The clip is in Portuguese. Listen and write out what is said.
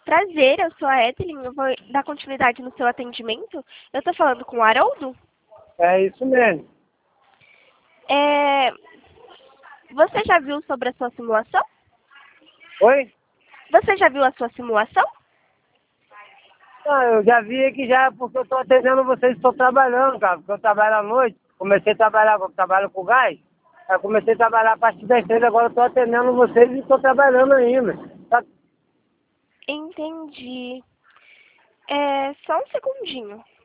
Prazer, eu sou a Evelyn, eu vou dar continuidade no seu atendimento. Eu tô falando com o Haroldo? É isso mesmo. Você já viu sobre a sua simulação? Oi? Você já viu a sua simulação? Não, eu já vi aqui já, porque eu tô atendendo vocês, estou trabalhando, cara, porque eu trabalho à noite. Comecei a trabalhar, eu trabalho com gás. Aí comecei a trabalhar a partir das 6, agora eu tô atendendo vocês e estou trabalhando ainda. Tá? Entendi. Só um segundinho.